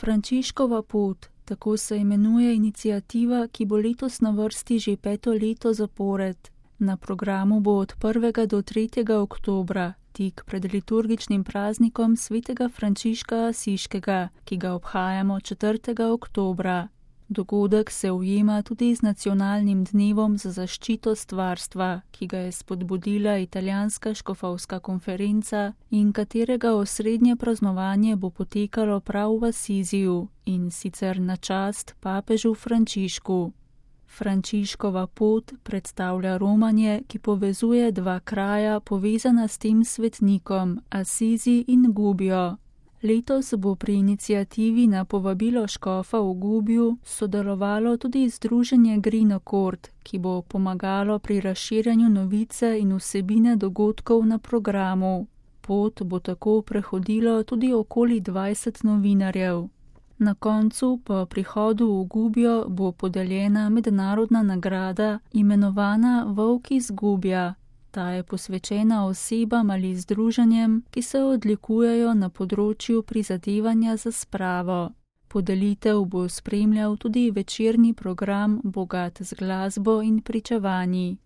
Frančiškova pot, tako se imenuje iniciativa, ki bo letos na vrsti že 5. leto zapored. Na programu bo od 1. do 3. oktobra, tik pred liturgičnim praznikom svetega Frančiška Asiškega, ki ga obhajamo 4. oktobra. Dogodek se ujema tudi z nacionalnim dnevom za zaščito stvarstva, ki ga je spodbudila italijanska škofovska konferenca in katerega osrednje praznovanje bo potekalo prav v Asiziju, in sicer na čast papežu Frančišku. Frančiškova pot predstavlja romanje, ki povezuje dva kraja povezana s tem svetnikom, Asizi in Gubbio. Letos bo pri iniciativi na povabilo škofa v Gubbiju sodelovalo tudi združenje Green Accord, ki bo pomagalo pri razširjanju novice in vsebine dogodkov na programu. Pot bo tako prehodilo tudi okoli 20 novinarjev. Na koncu, po prihodu v Gubbio, bo podeljena mednarodna nagrada imenovana Volk iz Gubbija. Ta je posvečena osebam ali združenjem, ki se odlikujejo na področju prizadevanja za spravo. Podelitev bo spremljal tudi večerni program, bogat z glasbo in pričevanji.